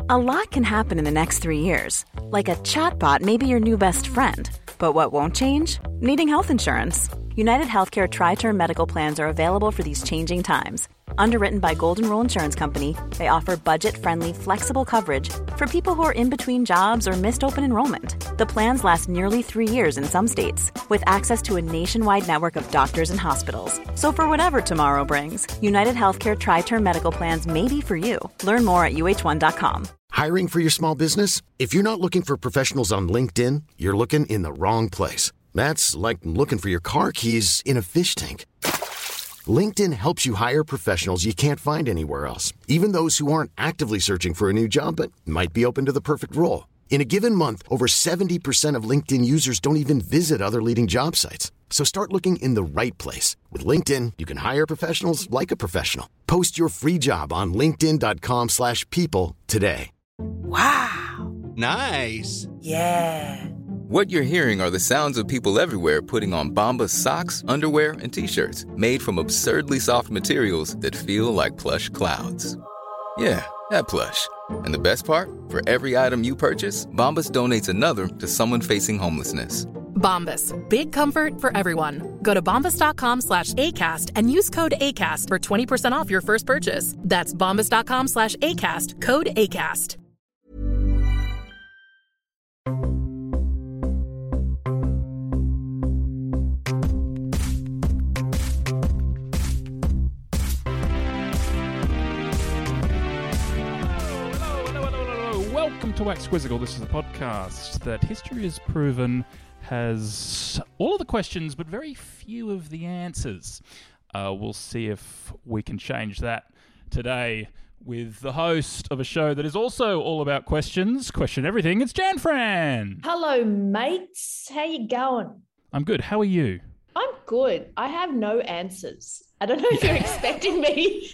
A lot can happen in the next 3 years. Like a chatbot may be your new best friend. But what won't change? Needing health insurance. United Healthcare Tri-Term Medical Plans are available for these changing times. Underwritten by Golden Rule Insurance Company, they offer budget-friendly, flexible coverage for people who are in between jobs or missed open enrollment. The plans last nearly 3 years in some states, with access to a nationwide network of doctors and hospitals. So for whatever tomorrow brings, United Healthcare Tri-Term Medical Plans may be for you. Learn more at uh1.com. Hiring for your small business? If you're not looking for professionals on LinkedIn, you're looking in the wrong place. That's like looking for your car keys in a fish tank. LinkedIn helps you hire professionals you can't find anywhere else, even those who aren't actively searching for a new job but might be open to the perfect role. In a given month, over 70% of LinkedIn users don't even visit other leading job sites. So start looking in the right place. With LinkedIn, you can hire professionals like a professional. Post your free job on linkedin.com/people today. Wow. Nice. Yeah. What you're hearing are the sounds of people everywhere putting on Bombas socks, underwear, and T-shirts made from absurdly soft materials that feel like plush clouds. Yeah, that plush. And the best part? For every item you purchase, Bombas donates another to someone facing homelessness. Bombas. Big comfort for everyone. Go to bombas.com/ACAST and use code ACAST for 20% off your first purchase. That's bombas.com/ACAST. Code ACAST. Welcome to Wax Quizzical. This is a podcast that history has proven has all of the questions but very few of the answers. We'll see if we can change that today with the host of a show that is also all about questions. Question everything. It's Jan Fran. Hello, mates. How you going? I'm good. How are you? I'm good. I have no answers. I don't know if you're expecting me.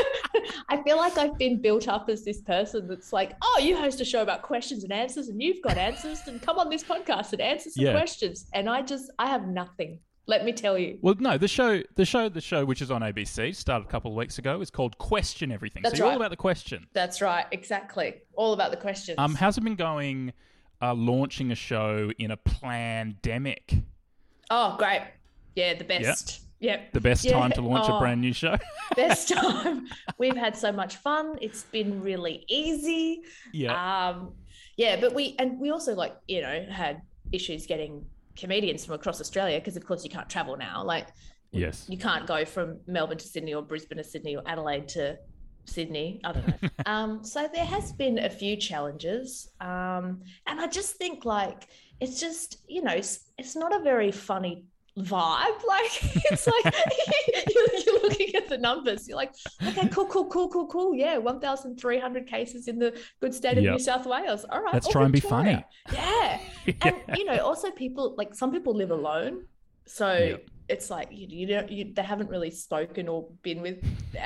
I feel like I've been built up as this person that's like, oh, you host a show about questions and answers and you've got answers, and come on this podcast and answer some questions. And I have nothing. Let me tell you. Well, no, the show, which is on ABC, started a couple of weeks ago, is called Question Everything. That's so you're right. all about the question. That's right. Exactly. All about the questions. How's it been going launching a show in a pandemic? Oh, great. Yeah, the best. Yep. The best time to launch a brand new show. Best time. We've had so much fun. It's been really easy. Yeah. But we also had issues getting comedians from across Australia because of course you can't travel now. Yes. You can't go from Melbourne to Sydney or Brisbane to Sydney or Adelaide to Sydney. I don't know. So there has been a few challenges. And I just think it's just, it's not a very funny vibe. It's like you're looking at the numbers, you're like, okay, cool. Yeah, 1,300 cases in the good state of New South Wales. All right, let's try and be funny. Yeah. And also people, some people live alone, so it's like they haven't really spoken or been with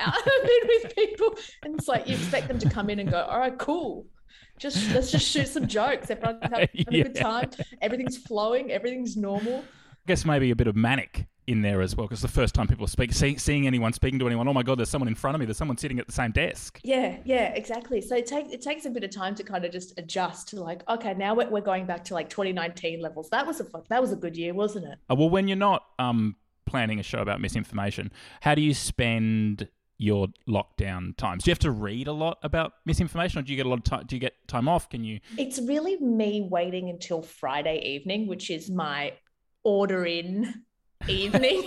people, and it's like you expect them to come in and go, all right, cool, let's just shoot some jokes, everyone's having a good time, everything's flowing, everything's normal. I guess maybe a bit of manic in there as well, because the first time people are seeing anyone, speaking to anyone, oh my God, there's someone in front of me, there's someone sitting at the same desk. Yeah, exactly. So it takes a bit of time to kind of just adjust to okay, now we're going back to 2019 levels. That was a good year, wasn't it? Well, when you're not planning a show about misinformation, how do you spend your lockdown times? Do you have to read a lot about misinformation, or do you get a lot of time? Do you get time off? It's really me waiting until Friday evening, which is my order in evening.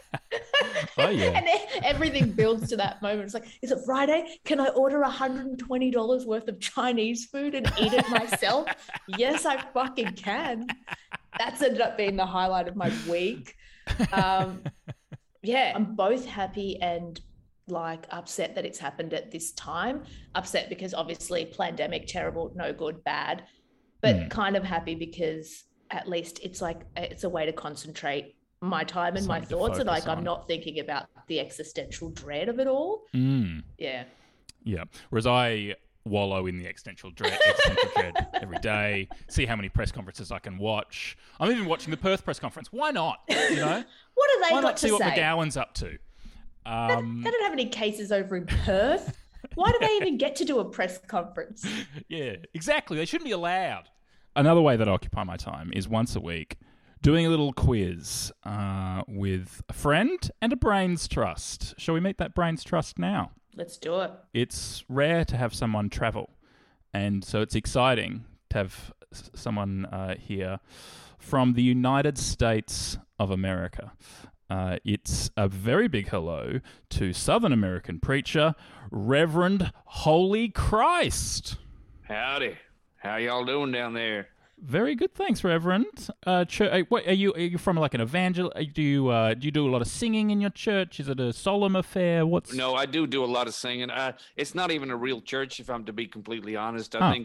Oh yeah. And everything builds to that moment. It's like, is it Friday? Can I order $120 worth of Chinese food and eat it myself? Yes, I fucking can. That's ended up being the highlight of my week. I'm both happy and upset that it's happened at this time. Upset because obviously pandemic, terrible, no good, bad, but kind of happy because at least it's a way to concentrate my time and my thoughts, and I'm not thinking about the existential dread of it all. Yeah. Whereas I wallow in the existential dread every day. See how many press conferences I can watch. I'm even watching the Perth press conference. Why not? What have they Why got not to see what say? McGowan's up to? They don't have any cases over in Perth. Why do they even get to do a press conference? Yeah, exactly. They shouldn't be allowed. Another way that I occupy my time is once a week doing a little quiz with a friend and a brains trust. Shall we meet that brains trust now? Let's do it. It's rare to have someone travel, and so it's exciting to have someone here from the United States of America. It's a very big hello to Southern American preacher, Reverend Holy Christ. Howdy. How y'all doing down there? Very good, thanks, Reverend. What, are you from like an evangel? Do you do a lot of singing in your church? Is it a solemn affair? No, I do a lot of singing. It's not even a real church, if I'm to be completely honest. I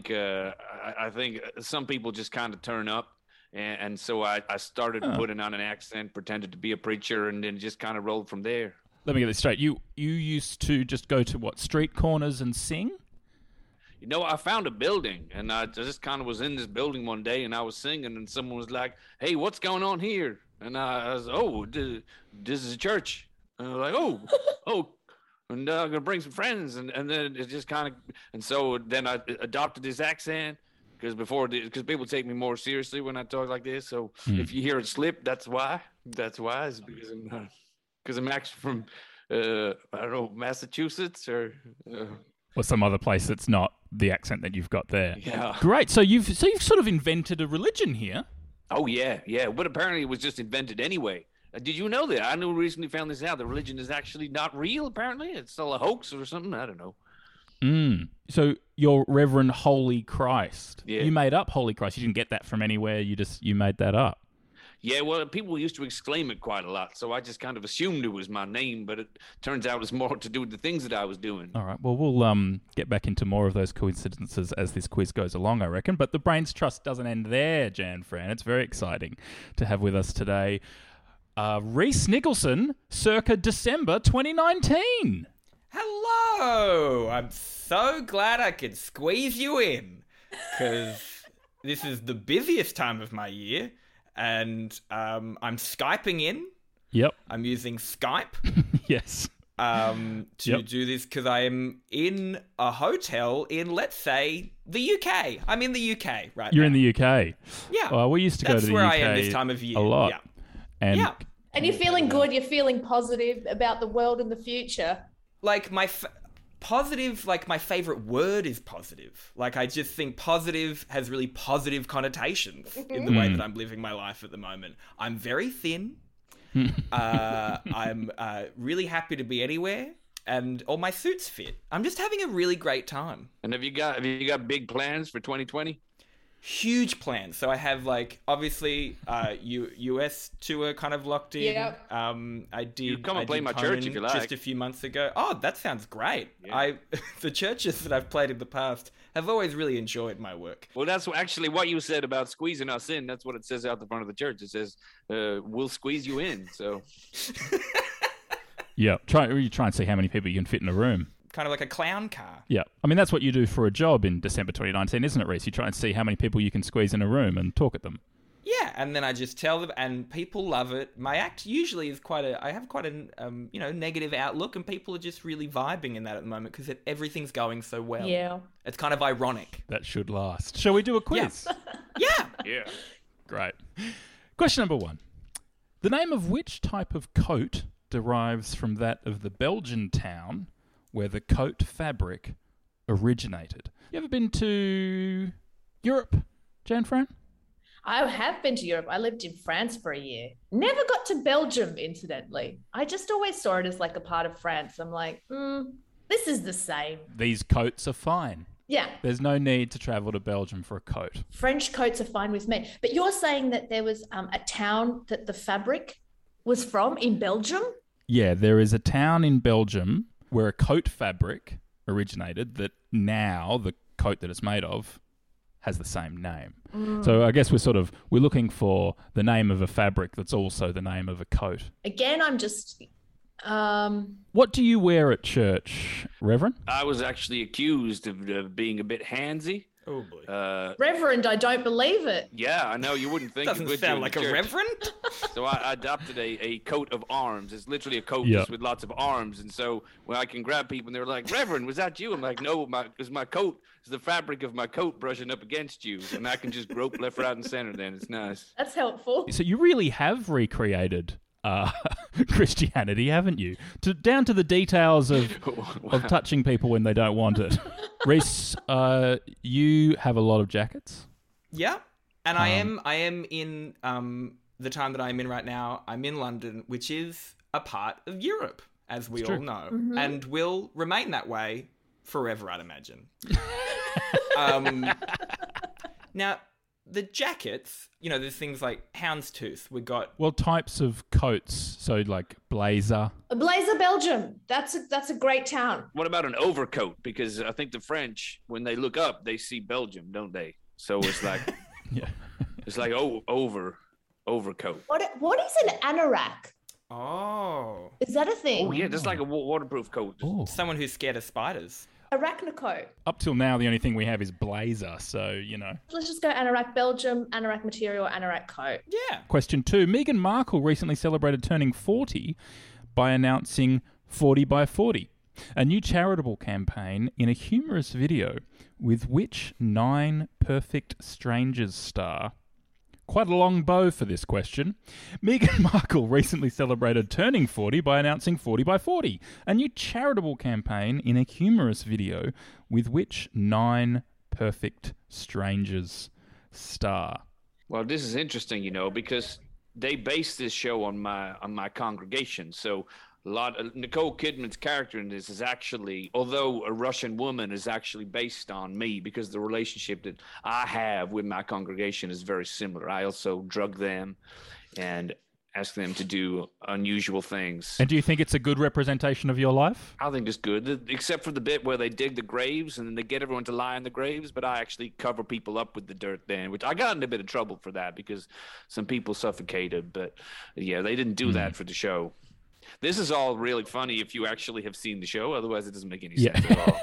think some people just kind of turn up, and so I started putting on an accent, pretended to be a preacher, and then just kind of rolled from there. Let me get this straight. You used to just go to what, street corners and sing? You know, I found a building, and I just kind of was in this building one day, and I was singing, and someone was like, "Hey, what's going on here?" And I was, "Oh, this is a church." And I was like, "Oh," and I'm gonna bring some friends, and then it just kind of, and so then I adopted this accent because people take me more seriously when I talk like this. So if you hear it slip, that's why. It's because I'm actually from I don't know, Massachusetts or. Or some other place that's not the accent that you've got there. Yeah. Great. So you've sort of invented a religion here. Oh, yeah. But apparently it was just invented anyway. Did you know that? I recently found this out. The religion is actually not real, apparently. It's still a hoax or something. I don't know. So you're Reverend Holy Christ. Yeah. You made up Holy Christ. You didn't get that from anywhere. You made that up. Yeah, well, people used to exclaim it quite a lot, so I just kind of assumed it was my name, but it turns out it's more to do with the things that I was doing. All right, well, we'll get back into more of those coincidences as this quiz goes along, I reckon. But the Brains Trust doesn't end there, Jan Fran. It's very exciting to have with us today Reese Nicholson, circa December 2019. Hello! I'm so glad I could squeeze you in, because this is the busiest time of my year. And I'm Skyping in. Yep. I'm using Skype. Yes. To do this because I am in a hotel in, let's say, the UK. I'm in the UK right You're now. in the UK. Yeah. Well, we used to go to the UK. That's where I am this time of year. A lot. Yeah. And you're feeling good. You're feeling positive about the world and the future. Like positive, like my favorite word is positive. Like I just think positive has really positive connotations in the way that I'm living my life at the moment. I'm very thin. I'm really happy to be anywhere, and all my suits fit. I'm just having a really great time. And have you got big plans for 2020? Huge plans. So I have, like, obviously US tour kind of locked in. Yep. I did. You come and play my Conan church if you like. Just a few months ago. Oh, that sounds great. Yeah. The churches that I've played in the past have always really enjoyed my work. Well, that's actually what you said about squeezing us in. That's what it says out the front of the church. It says, "We'll squeeze you in." So. Yeah. You try and see how many people you can fit in a room. Kind of like a clown car. Yeah. I mean, that's what you do for a job in December 2019, isn't it, Reese? You try and see how many people you can squeeze in a room and talk at them. Yeah, and then I just tell them, and people love it. My act usually is I have quite a, negative outlook, and people are just really vibing in that at the moment because everything's going so well. Yeah. It's kind of ironic. That should last. Shall we do a quiz? Yeah. Yeah. Great. Question number 1. The name of which type of coat derives from that of the Belgian town where the coat fabric originated? You ever been to Europe, Jan Fran? I have been to Europe. I lived in France for a year. Never got to Belgium, incidentally. I just always saw it as like a part of France. I'm like, this is the same. These coats are fine. Yeah. There's no need to travel to Belgium for a coat. French coats are fine with me. But you're saying that there was a town that the fabric was from in Belgium? Yeah, there is a town in Belgium where a coat fabric originated that now the coat that it's made of has the same name. So I guess we're looking for the name of a fabric that's also the name of a coat. Again, I'm just... What do you wear at church, Reverend? I was actually accused of being a bit handsy. Oh, boy. Reverend, I don't believe it. Yeah, I know you wouldn't think. Doesn't it would sound you like in a church. reverend. So I adopted a coat of arms. It's literally a coat Yeah. just with lots of arms. And so when I can grab people and they're like, Reverend, was that you? I'm like, no, it's my coat. It's the fabric of my coat brushing up against you. And I can just grope left, right, and center then. It's nice. That's helpful. So you really have recreated Christianity, haven't you? Down to the details of touching people when they don't want it. Reese, you have a lot of jackets. Yeah, and I am in the time that I'm in right now. I'm in London, which is a part of Europe, as we all know, and will remain that way forever, I'd imagine. Now, the jackets, there's things like houndstooth. We got types of coats. So like blazer. Blazer, Belgium. That's a great town. What about an overcoat? Because I think the French, when they look up, they see Belgium, don't they? So it's like, it's like overcoat. What is an anorak? Oh. Is that a thing? Oh yeah, just like a waterproof coat. Ooh. Someone who's scared of spiders. Arachnocoat. Up till now, the only thing we have is blazer. So Let's just go anorak Belgium, anorak material, anorak coat. Yeah. Question 2. Meghan Markle recently celebrated turning 40 by announcing 40 by 40, a new charitable campaign in a humorous video with which 9 Perfect Strangers star. Quite a long bow for this question. Meghan Markle recently celebrated turning 40 by announcing 40 by 40, a new charitable campaign in a humorous video with which 9 Perfect Strangers star. Well, this is interesting, because they based this show on my congregation. So Nicole Kidman's character in this is actually, although a Russian woman, is actually based on me because the relationship that I have with my congregation is very similar. I also drug them and ask them to do unusual things. And do you think it's a good representation of your life? I think it's good, except for the bit where they dig the graves and then they get everyone to lie in the graves, but I actually cover people up with the dirt then, which I got in a bit of trouble for that because some people suffocated, but yeah, they didn't do that for the show. This is all really funny if you actually have seen the show. Otherwise, it doesn't make any sense at all.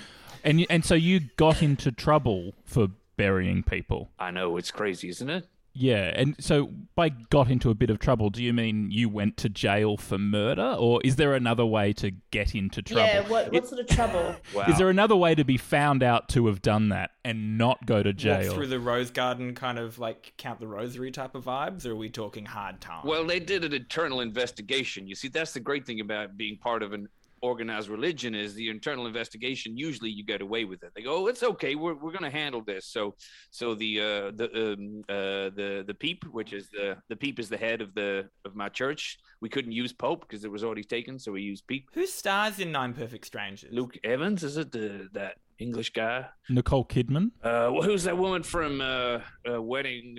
And so you got into trouble for burying people. I know. It's crazy, isn't it? Yeah. And so by got into a bit of trouble, do you mean you went to jail for murder? Or is there another way to get into trouble? Yeah, what sort of trouble? Wow. Is there another way to be found out to have done that and not go to Walk jail? through the rose garden, kind of like count the rosary type of vibes, or are we talking hard time? Well, they did an internal investigation. You see, that's the great thing about being part of an organized religion is the internal investigation. Usually, you get away with it. They go, "Oh, it's okay. We're going to handle this." So the Peep, which is the Peep, is the head of my church. We couldn't use Pope because it was already taken, so we used Peep. Who stars in 9 Perfect Strangers? Luke Evans, is it that English guy? Nicole Kidman? Who's that woman from Wedding?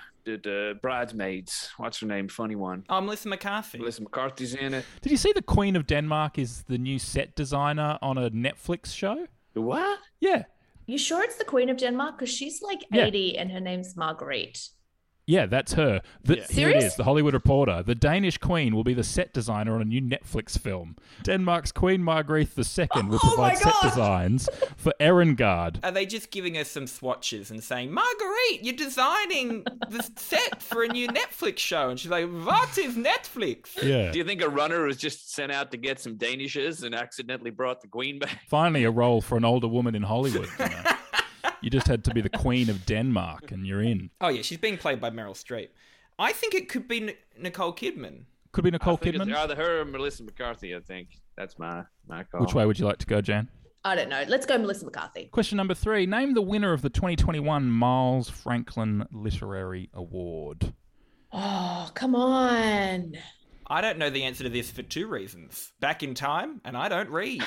The Bridesmaids. What's her name? Funny one. Oh, Melissa McCarthy. Melissa McCarthy's in it. Did you see the Queen of Denmark is the new set designer on a Netflix show? What? Yeah. You sure it's the Queen of Denmark? Because she's like Yeah. 80 and her name's Marguerite. Yeah, that's her. Here it Serious? is, The Hollywood Reporter. The Danish Queen will be the set designer on a new Netflix film. Denmark's Queen Margrethe II will provide set designs for Erengard. Are they just giving us some swatches and saying, Marguerite, you're designing the set for a new Netflix show? And she's like, what is Netflix? Yeah. Do you think a runner was just sent out to get some Danishes and accidentally brought the Queen back? Finally, a role for an older woman in Hollywood. You just had to be the Queen of Denmark and you're in. Oh, yeah, she's being played by Meryl Streep. I think it could be Nicole Kidman. Could be Nicole I think Kidman. it's either her or Melissa McCarthy, I think. That's my call. Which way would you like to go, Jan? I don't know. Let's go Melissa McCarthy. Question number 3. Name the winner of the 2021 Miles Franklin Literary Award. Oh, come on. I don't know the answer to this for 2 reasons. Back in time, and I don't read.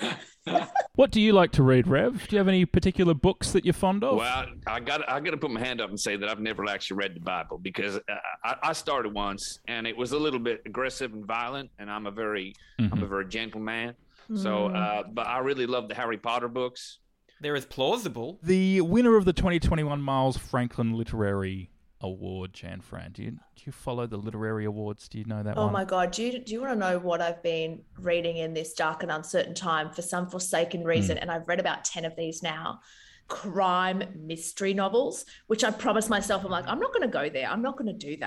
What do you like to read, Rev? Do you have any particular books that you're fond of? Well, I got to put my hand up and say that I've never actually read the Bible because I started once and it was a little bit aggressive and violent, and I'm a very gentle man. So, but I really love the Harry Potter books. They're as plausible. The winner of the 2021 Miles Franklin Literary Award, Jan Fran. Do you follow the literary awards? Do you know that one? Oh my God. Do you want to know what I've been reading in this dark and uncertain time for some forsaken reason? And I've read about 10 of these now. Crime mystery novels, which I promised myself, I'm like, I'm not going to go there. I'm not going to do that.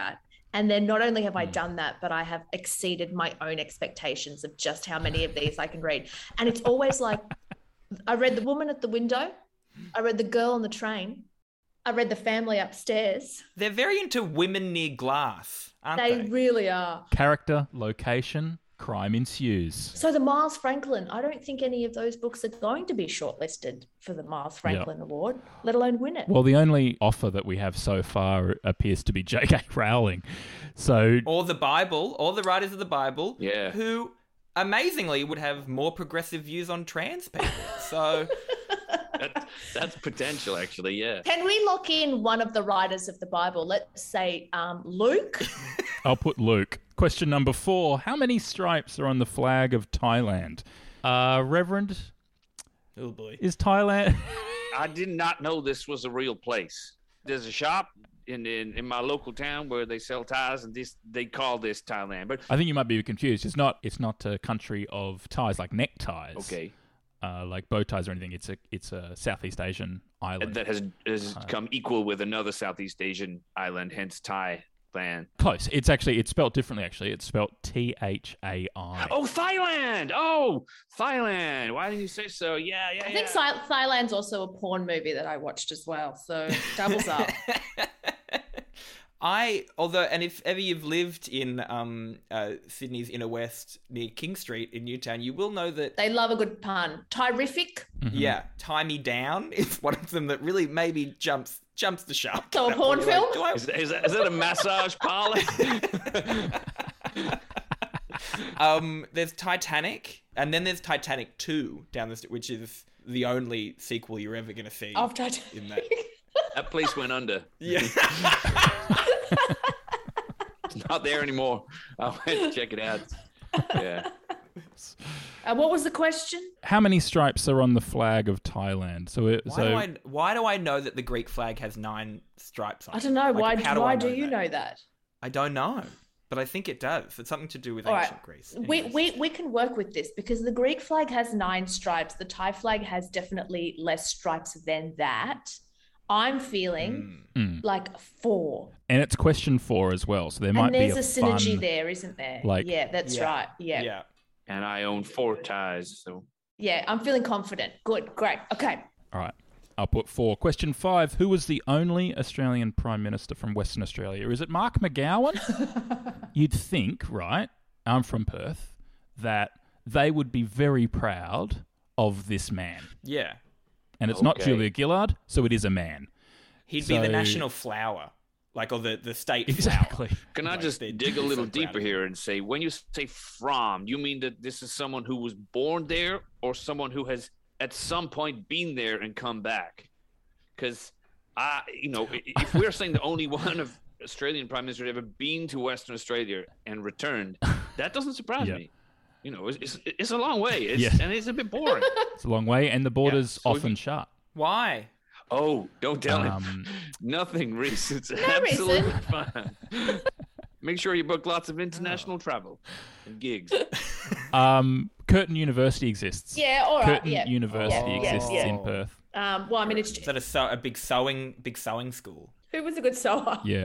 And then not only have I done that, but I have exceeded my own expectations of just how many of these I can read. And it's always like, I read The Woman at the Window. I read The Girl on the Train. I read The Family Upstairs. They're very into women near glass, aren't they? They really are. Character, location, crime ensues. So the Miles Franklin, I don't think any of those books are going to be shortlisted for the Miles Franklin Award, let alone win it. Well, the only offer that we have so far appears to be J.K. Rowling. So, Or the Bible, or the writers of the Bible, Yeah. who amazingly would have more progressive views on trans people. So That's potential, actually, yeah. Can we lock in one of the writers of the Bible? Let's say Luke. I'll put Luke. Question number 4. How many stripes are on the flag of Thailand? Reverend, oh boy. is Thailand... I did not know this was a real place. There's a shop in my local town where they sell ties, and they call this Thailand. But I think you might be confused. It's not a country of ties like neckties. okay, Like bow ties or anything. It's a Southeast Asian island. that has come equal with another Southeast Asian island, hence Thailand. Close. It's spelled differently, actually. It's spelled Thai. Oh, Thailand! Oh, Thailand! Why didn't you say so? Yeah. I think Thailand's also a porn movie that I watched as well, so doubles up. And if ever you've lived in Sydney's inner west near King Street in Newtown, you will know that They love a good pun. Terrific. yeah, Tie Me Down is one of them that really maybe jumps the shark. So a porn film? Is that a massage parlor? There's Titanic, and then there's Titanic 2 down the street, which is the only sequel you're ever going to see Of Titanic. in that. That place went under. Yeah. It's not there anymore. I went to check it out. Yeah. What was the question? How many stripes are on the flag of Thailand? Why do I know that the Greek flag has 9 stripes on it? I don't know. Like, how why I do you that? know that? I don't know, but I think it does. It's something to do with All ancient right. Greece. We Anyways. can work with this because the Greek flag has 9 stripes. The Thai flag has definitely less stripes than that. I'm feeling like 4. and it's question 4 as well, so there might And be there's a synergy fun, there, isn't there? like- yeah, that's right. Yeah. Yeah. And I own 4 ties, so Yeah, I'm feeling confident. Good, great. Okay. All right. I'll put 4. Question 5. Who was the only Australian Prime Minister from Western Australia? Is it Mark McGowan? You'd think, right? I'm from Perth, that they would be very proud of this man. Yeah. And it's not Okay. Julia Gillard, so it is a man. He'd be the So- national flower, like, or the state Exactly. flower. can I Like, just they'd dig a be little so proud deeper of here and say, when you say from, you mean that this is someone who was born there or someone who has at some point been there and come back? Because, if we're saying the only one of Australian Prime Minister ever been to Western Australia and returned, that doesn't surprise Yeah. me. It's a long way, Yeah. and it's a bit boring. It's a long way, and the border's so often shut. Why? Oh, don't tell him. Um, Nothing, Reese. It's reason. absolutely fine. Make sure you book lots of international travel and gigs. Curtin University exists. Yeah, all right. Curtin Yeah. University Yeah, exists yeah. in Perth. Well, I mean, it's Is that a big sewing school? who was a good sewer? Yeah.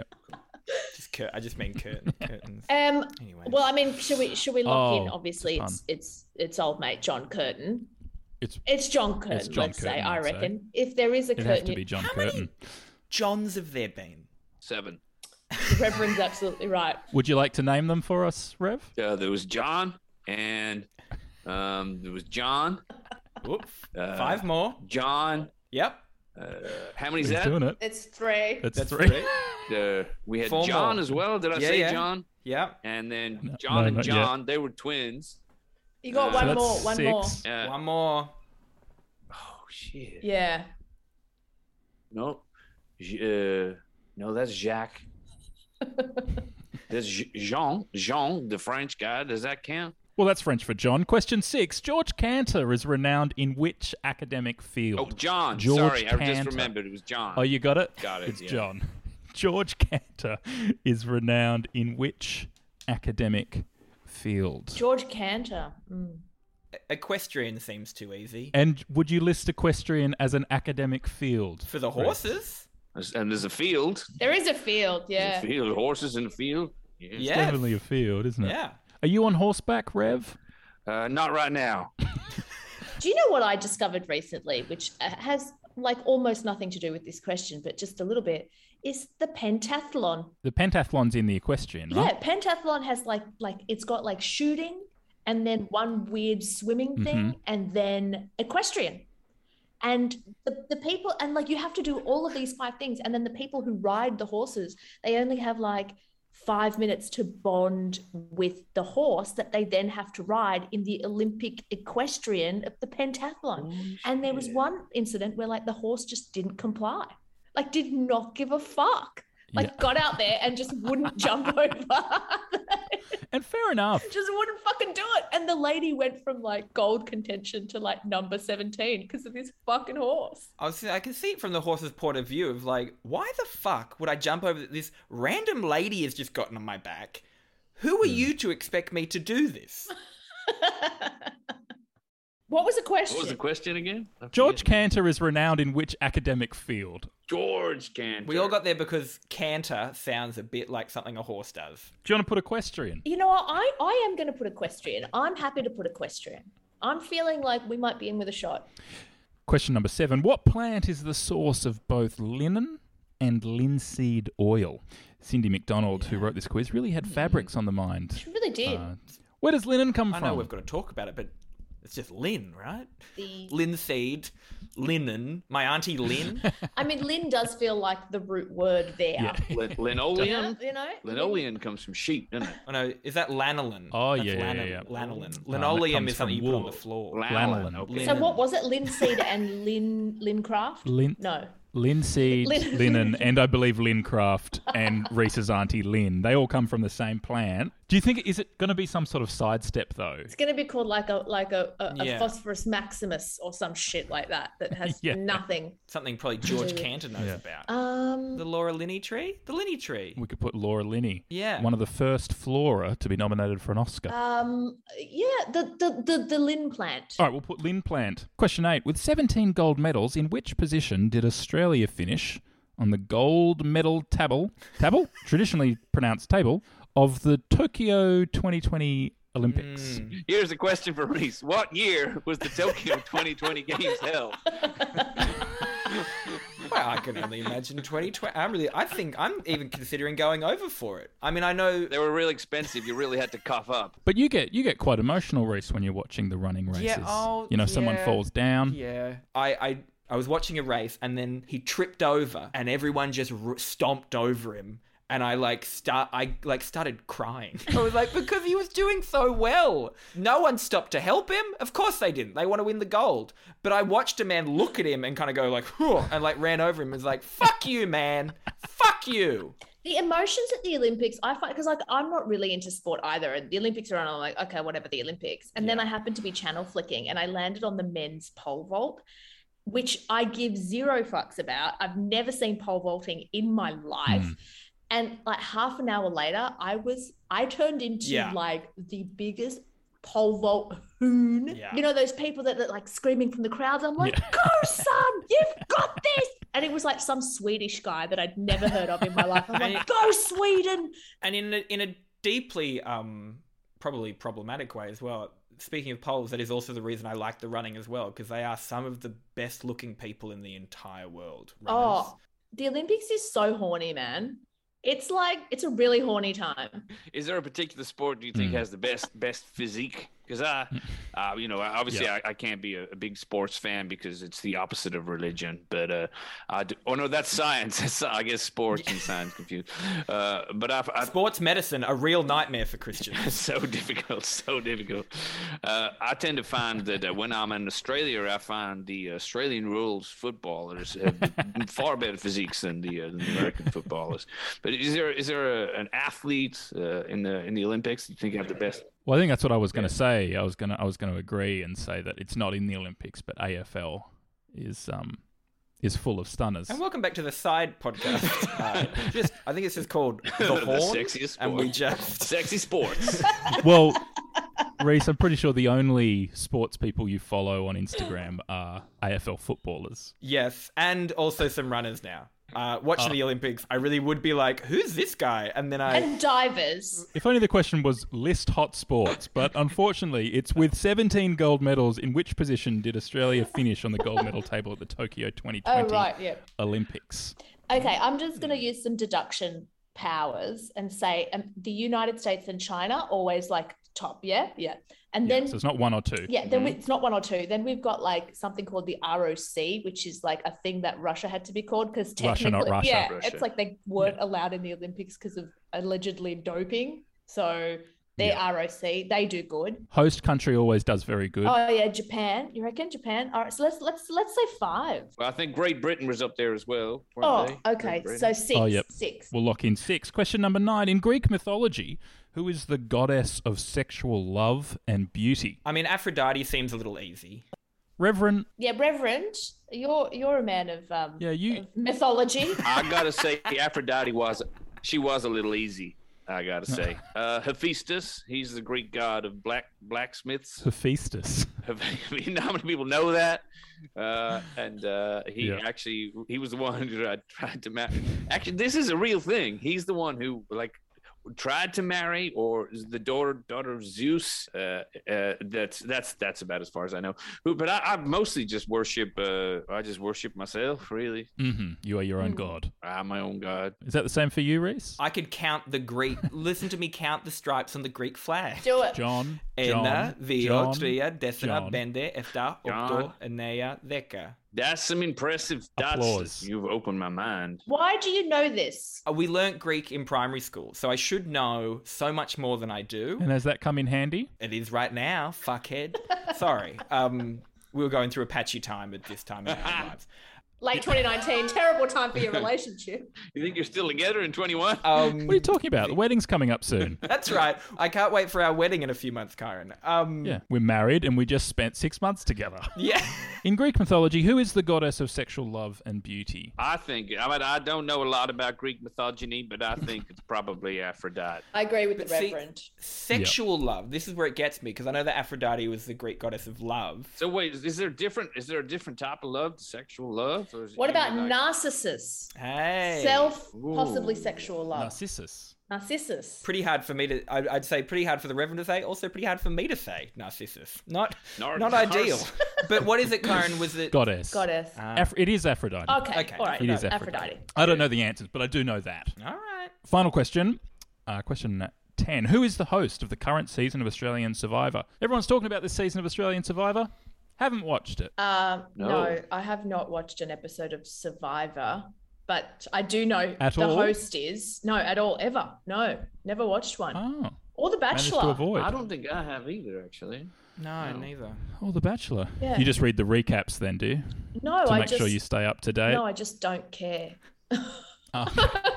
I just mean curtains. Anyway. Well, I mean, should we lock in? Oh, Obviously, fun. it's old mate John Curtin. It's It's John Curtin. It's John let's say. Curtin, I I'd say. reckon if there is a It'd have Curtin, to be John How many- Curtin. Johns have there been? 7. the Reverend's absolutely right. Would you like to name them for us, Rev? There was John, and there was John. Whoop. 5 more. John. Yep. How many is He's that? doing it. It's 3. That's That's 3. 3. We had 4 John more. as well. Did I Yeah, say yeah. John? Yep. And then No, John and not yet. John, they were twins. You got So one that's more. One 6. more. One more. Oh shit. Yeah. No. No, that's Jacques. There's Jean, the French guy. Does that count? Well, that's French for John. Question 6. George Cantor is renowned in which academic field? Oh, John. George Sorry, I just Cantor. remembered it was John. Oh, you got it? Got it, It's yeah. John. George Cantor is renowned in which academic field? George Cantor. Equestrian seems too easy. And would you list equestrian as an academic field? For the Rev? horses? And there's a field. There is a field, yeah. There's a field. Horses in the field. It's Yeah. definitely a field, isn't it? Yeah. Are you on horseback, Rev? Not right now. Do you know what I discovered recently, which has like almost nothing to do with this question, but just a little bit, is the pentathlon. The pentathlon's in the equestrian, right? Yeah, pentathlon has like it's got like shooting and then one weird swimming thing and then equestrian. And the people, and like you have to do all of these 5 things. And then the people who ride the horses, they only have like 5 minutes to bond with the horse that they then have to ride in the Olympic equestrian of the pentathlon. And there was one incident where like the horse just didn't comply, like did not give a fuck, like got out there and just wouldn't jump over. And fair enough. Just wouldn't fucking do it. And the lady went from like gold contention to like number 17 because of this fucking horse. I can see it from the horse's point of view of like, why the fuck would I jump over this random lady has just gotten on my back? Who are you to expect me to do this? What was the question? What was the question again? George Cantor is renowned in which academic field? George Cantor. We all got there because canter sounds a bit like something a horse does. Do you want to put equestrian? You know what? I am going to put equestrian. I'm happy to put equestrian. I'm feeling like we might be in with a shot. Question number 7. What plant is the source of both linen and linseed oil? Cindy McDonald, who wrote this quiz, really had fabrics on the mind. She really did. Where does linen come I from? know we've got to talk about it, but it's just Lynn, right? The- Linseed, linen, my auntie Lynn. I mean, Lynn does feel like the root word there. Yeah. Linoleum? You know? Linoleum comes from sheep, doesn't it? Oh no, is that lanolin? Oh, That's yeah. Lanolin. that Linoleum comes is something you from put on wool. the floor. Lanolin. Okay. So what was it? Linseed and Lincraft? No. Linseed, linen, and I believe Lincraft and Reese's auntie Lynn. They all come from the same plant. Do you think, is it going to be some sort of sidestep though? It's going to be called like a Yeah. Phosphorus Maximus or some shit like that has Yeah. nothing. Something probably George Cantor knows about. The Laura Linney tree? The Linney tree. We could put Laura Linney. Yeah. One of the first flora to be nominated for an Oscar. Yeah, the Lynn plant. All right, we'll put Lynn plant. Question 8. With 17 gold medals, in which position did Australia finish on the gold medal table, traditionally pronounced table, of the Tokyo 2020 Olympics? Here's a question for Reese. What year was the Tokyo 2020 Games held? Well, I can only imagine 2020. I think I'm even considering going over for it. I mean, I know They were really expensive. You really had to cough up. But you get quite emotional, Reese, when you're watching the running races. Yeah, Someone falls down. Yeah, I was watching a race and then he tripped over and everyone just stomped over him. And I started crying. I was like, because he was doing so well. No one stopped to help him. Of course they didn't. They want to win the gold. But I watched a man look at him and kind of go like, whew, and like ran over him and was like, fuck you, man. Fuck you. The emotions at the Olympics, I find, because like I'm not really into sport either, and the Olympics are on, I'm like, okay, whatever, the Olympics. And then I happened to be channel flicking and I landed on the men's pole vault, which I give zero fucks about. I've never seen pole vaulting in my life. And like half an hour later, I turned into like the biggest pole vault hoon. Yeah. You know, those people that like screaming from the crowds. I'm like, go son, you've got this. And it was like some Swedish guy that I'd never heard of in my life. I'm like, go Sweden. And in a deeply probably problematic way as well. Speaking of poles, that is also the reason I like the running as well, because they are some of the best looking people in the entire world. Runners. Oh, the Olympics is so horny, man. It's like, it's a really horny time. Is there a particular sport do you think has the best physique? Because obviously I can't be a big sports fan because it's the opposite of religion. But that's science. I guess sports and science confused. But Sports medicine, a real nightmare for Christians. so difficult. I tend to find that when I'm in Australia, I find the Australian rules footballers have far better physiques than the American footballers. But is there an athlete in the Olympics you think have the best? Well, I think that's what I was going to say. I was going to agree and say that it's not in the Olympics, but AFL is full of stunners. And welcome back to the side podcast. I think it's just called The Horn. The sexiest sport. And we just... Sexy sports. Well, Reese, I'm pretty sure the only sports people you follow on Instagram are AFL footballers. Yes, and also some runners now. watching the Olympics, I really would be like, who's this guy? And then And divers. If only the question was list hot sports, but unfortunately it's with 17 gold medals, in which position did Australia finish on the gold medal table at the Tokyo 2020 Olympics? Okay, I'm just going to use some deduction powers and say the United States and China always like top, yeah? And then so it's not one or two. Yeah, then it's not one or two. Then we've got like something called the ROC, which is like a thing that Russia had to be called because technically, Russia, not Russia. yeah, Russia. it's like they weren't allowed in the Olympics because of allegedly doping. So their ROC, they do good. Host country always does very good. Oh yeah, Japan. You reckon Japan? All right, so let's say 5. Well, I think Great Britain was up there as well. Oh, weren't they? okay. Great So Britain. 6. Oh, yep. 6. We'll lock in 6. Question number 9. In Greek mythology, who is the goddess of sexual love and beauty? I mean, Aphrodite seems a little easy. Reverend. Yeah, Reverend, you're a man of of mythology. I gotta say, Aphrodite was a little easy. I gotta say, Hephaestus. He's the Greek god of blacksmiths. Hephaestus. You know how many people know that? He was the one who tried to marry. Actually, this is a real thing. He's the one who tried to marry, or is the daughter of Zeus. That's about as far as I know. But I mostly just worship. I just worship myself, really. Mm-hmm. You are your own god. I'm my own god. Is that the same for you, Reese? I could count the Greek. Listen to me count the stripes on the Greek flag. Do it. John. Ένα, δύο, τρία, τέσσερα, John. πέντε, εφτά, οκτώ, εννέα, δέκα. That's some impressive stats. Applause. You've opened my mind. Why do you know this? We learnt Greek in primary school, so I should know so much more than I do. And has that come in handy? It is right now, fuckhead. Sorry. We were going through a patchy time at this time in our lives. Late 2019, terrible time for your relationship. You think you're still together in 21? What are you talking about? The wedding's coming up soon. That's right. I can't wait for our wedding in a few months, Kyron. Yeah, we're married and we just spent 6 months together. Yeah. In Greek mythology, who is the goddess of sexual love and beauty? I don't know a lot about Greek mythology, but I think it's probably Aphrodite. I agree with But the see, Reverend. Sexual love. This is where it gets me, because I know that Aphrodite was the Greek goddess of love. So wait, is there a different type of love, sexual love? Or is it What about like- Narcissus? Hey. Self, possibly sexual love. Narcissus. Narcissus. Pretty hard for me to... I'd say pretty hard for the Reverend to say. Also pretty hard for me to say, Narcissus. Not ideal. But what is it, Kyron? Was it... Goddess. Goddess. It is Aphrodite. Okay. All right. It is Aphrodite. I don't know the answers, but I do know that. All right. Final question. Question 10. Who is the host of the current season of Australian Survivor? Everyone's talking about this season of Australian Survivor. Haven't watched it. No, I have not watched an episode of Survivor, but I do know At the all? host is. No, at all, ever. No, never watched one. Oh. Or The Managed to Bachelor. avoid. I don't think I have either, actually. No, neither. Oh, The Bachelor. Yeah. You just read the recaps then, do you? No, To I make just sure you stay up to date? No, I just don't care. Oh.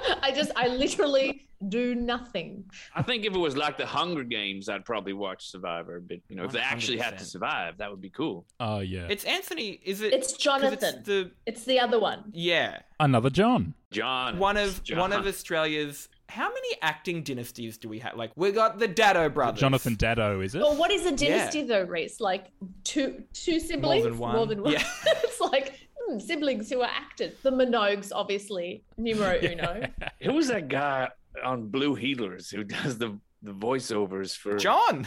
I literally do nothing. I think if it was like the Hunger Games, I'd probably watch Survivor. But if they actually had to 100%. survive, that would be cool. Oh, yeah. It's Anthony, is it? It's 'cause Jonathan. It's the other one. Yeah. Another John. John. One of John. Australia's... How many acting dynasties do we have? Like, we got the Dado brothers. Jonathan Dado, is it? Well, what is a dynasty though, Reese? Like two siblings? More than one. Yeah. It's like siblings who are actors. The Minogues, obviously, numero uno. Who was that guy on Blue Healers who does the voiceovers for John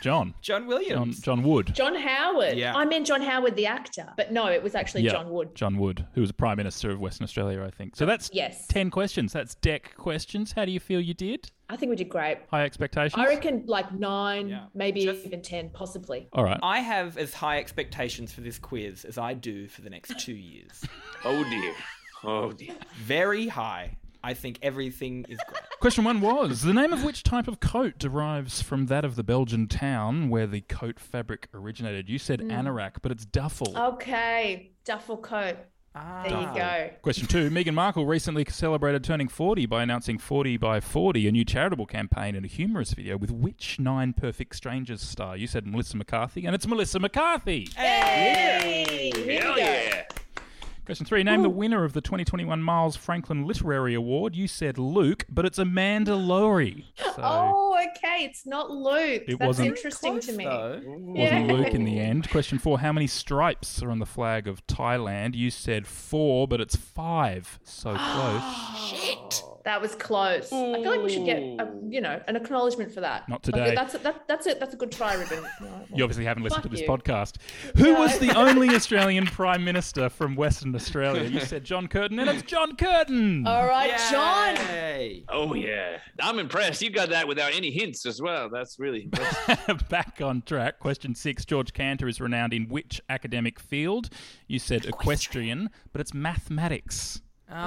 John Williams. Wood. John Howard. Yeah. I meant John Howard, the actor. But no, it was actually Yeah, John Wood. John Wood, who was Prime Minister of Western Australia, I think. So that's Yes. 10 questions. That's deck questions. How do you feel you did? I think we did great. High expectations? I reckon like 9, Yeah. maybe Just- even 10, possibly. All right. I have as high expectations for this quiz as I do for the next 2 years. Oh dear. Very high. I think everything is great. Question 1 was, the name of which type of coat derives from that of the Belgian town where the coat fabric originated? You said anorak, but it's duffel. Okay, duffel coat. There you go. Question 2, Meghan Markle recently celebrated turning 40 by announcing 40 by 40, a new charitable campaign and a humorous video with which 9 Perfect Strangers star? You said Melissa McCarthy, and it's Melissa McCarthy. Hey! Here we Hell go. yeah. Question 3. Name the winner of the 2021 Miles Franklin Literary Award. You said Luke, but it's Amanda Laurie. So Oh, okay. It's not Luke. It That's wasn't- interesting to me. it wasn't Luke in the end. Question 4. How many stripes are on the flag of Thailand? You said 4, but it's 5. So close. Shit. That was close. I feel like we should get, an acknowledgement for that. Not today. That's a good try, Ruben. You obviously haven't listened to Fuck this you. podcast. Who was the only Australian Prime Minister from Western Australia? You said John Curtin, and it's John Curtin. All right, John. Yay. Oh yeah, I'm impressed. You got that without any hints as well. That's really impressive. Back on track. Question 6. George Cantor is renowned in which academic field? You said equestrian, but it's mathematics.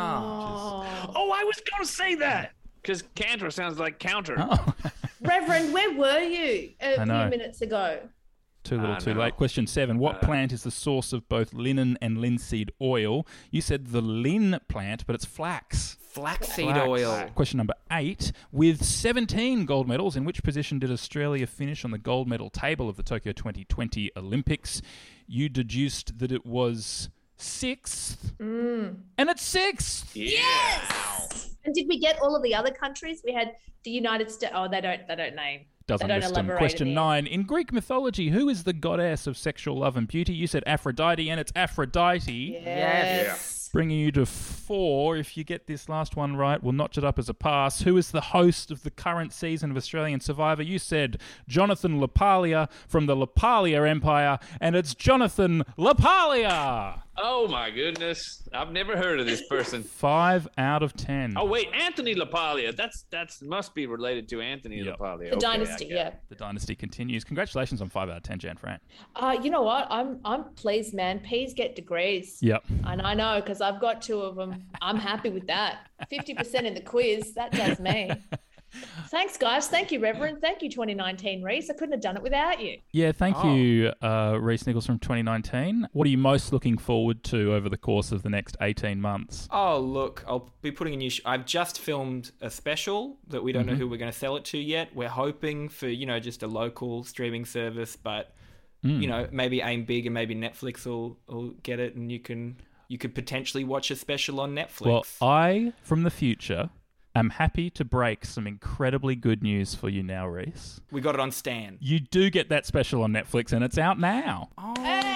Oh, I was going to say that because Cantor sounds like counter. Oh, Reverend, where were you a I know. few minutes ago? too little, too no. late. Question 7. What plant is the source of both linen and linseed oil? You said the lin plant, but it's flax. Flaxseed Flax. oil. Question number 8. With 17 gold medals, in which position did Australia finish on the gold medal table of the Tokyo 2020 Olympics? You deduced that it was 6th. And it's 6th. Yes. And did we get all of the other countries? We had the United States. Oh, they don't name. Doesn't They don't list them. elaborate Question in 9. In Greek mythology, who is the goddess of sexual love and beauty? You said Aphrodite, and it's Aphrodite. Yes. Bringing you to 4. If you get this last one right, we'll notch it up as a pass. Who is the host of the current season of Australian Survivor? You said Jonathan Lapalia from the Lapalia Empire, and it's Jonathan Lapalia. Oh my goodness, I've never heard of this person. 5 out of 10. Oh wait, Anthony LaPaglia. That's must be related to Anthony Yep. LaPaglia. The Okay, dynasty, I got yeah. it. The dynasty continues. Congratulations on 5 out of 10, Jan Fran. You know what? I'm pleased, man. P's get degrees. Yep. And I know because I've got 2 of them. I'm happy with that. 50% in the quiz. That does me. Thanks, guys. Thank you, Reverend. Thank you, 2019, Reese. I couldn't have done it without you. Yeah, thank you, Reese Nichols from 2019. What are you most looking forward to over the course of the next 18 months? Oh, look, I'll be putting a new... I've just filmed a special that we don't know who we're going to sell it to yet. We're hoping for, just a local streaming service, but, maybe aim big and maybe Netflix will get it and you could potentially watch a special on Netflix. Well, I, from the future, am happy to break some incredibly good news for you now, Reese. We got it on Stan. You do get that special on Netflix, and it's out now. Oh,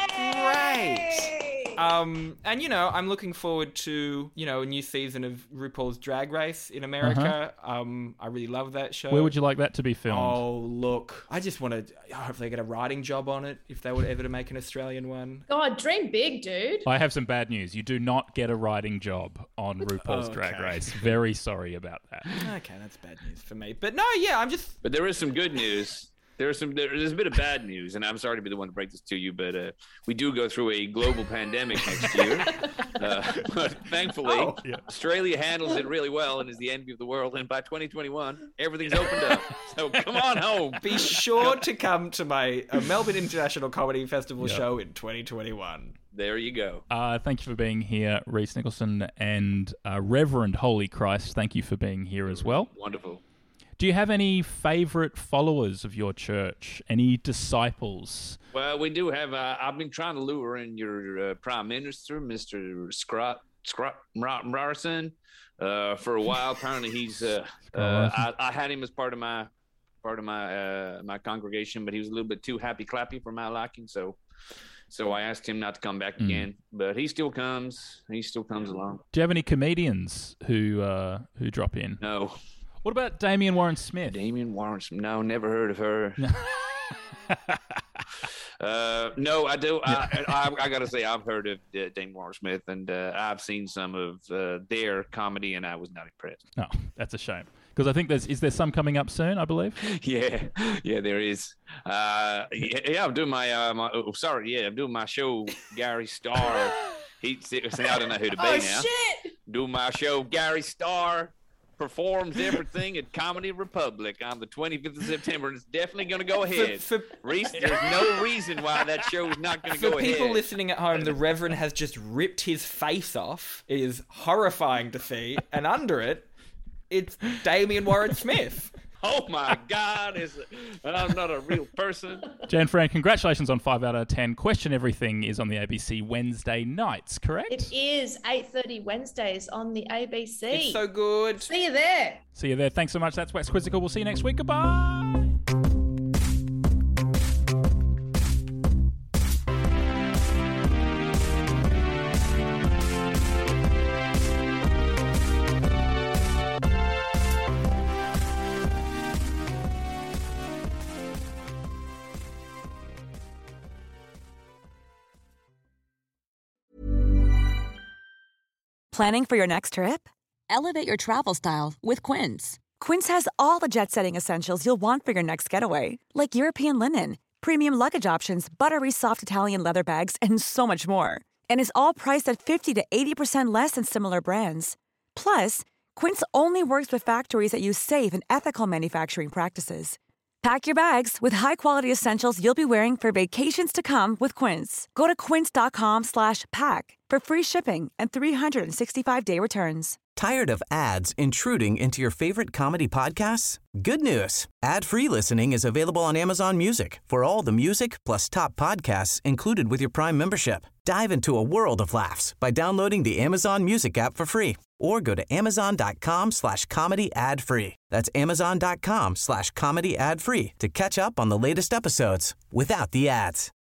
great. And, I'm looking forward to, a new season of RuPaul's Drag Race in America. I really love that show. Where would you like that to be filmed? Oh, look. I just want to hopefully get a writing job on it if they were ever to make an Australian one. God, dream big, dude. I have some bad news. You do not get a writing job on RuPaul's Drag Okay. Race. Very sorry about that. Okay, that's bad news for me. But no, yeah, I'm just... But there is some good news. There's a bit of bad news, and I'm sorry to be the one to break this to you, but we do go through a global pandemic next year. But thankfully, Australia handles it really well and is the envy of the world. And by 2021, everything's opened up. So come on home. Be sure to come to my Melbourne International Comedy Festival show in 2021. There you go. Thank you for being here, Reese Nicholson, and Reverend Holy Christ, thank you for being here as well. Wonderful. Do you have any favourite followers of your church? Any disciples? Well, we do have. I've been trying to lure in your Prime Minister, Mr. Scott Morrison, for a while. Apparently, he's. I had him as part of my my congregation, but he was a little bit too happy clappy for my liking. So I asked him not to come back again, but he still comes. He still comes along. Do you have any comedians who drop in? No. What about Damien Warren Smith? Damien Warren Smith? No, never heard of her. No, I do. I got to say, I've heard of Damien Warren Smith, and I've seen some of their comedy, and I was not impressed. No, that's a shame. Because I think is there some coming up soon, I believe? Yeah, there is. I'm doing I'm doing my show, Gary Starr. I don't know who to be now. Shit! Doing my show, Gary Starr performs everything at Comedy Republic on the 25th of September, and it's definitely going to go ahead. Reese, there's no reason why that show is not going to go For ahead. people listening at home, the Reverend has just ripped his face off. It is horrifying to see, and under it, it's Damien Warren Smith. Oh my God, I'm not a real person. Jan Frank, congratulations on 5 out of 10. Question Everything is on the ABC Wednesday nights, correct? It is 8:30 Wednesdays on the ABC. It's so good. See you there. See you there. Thanks so much. That's Wax Quizzical. We'll see you next week. Goodbye. Planning for your next trip? Elevate your travel style with Quince. Quince has all the jet-setting essentials you'll want for your next getaway, like European linen, premium luggage options, buttery soft Italian leather bags, and so much more. And is all priced at 50 to 80% less than similar brands. Plus, Quince only works with factories that use safe and ethical manufacturing practices. Pack your bags with high-quality essentials you'll be wearing for vacations to come with Quince. Go to quince.com/pack for free shipping and 365-day returns. Tired of ads intruding into your favorite comedy podcasts? Good news. Ad-free listening is available on Amazon Music for all the music plus top podcasts included with your Prime membership. Dive into a world of laughs by downloading the Amazon Music app for free or go to amazon.com/comedy ad-free. That's amazon.com/comedy ad-free to catch up on the latest episodes without the ads.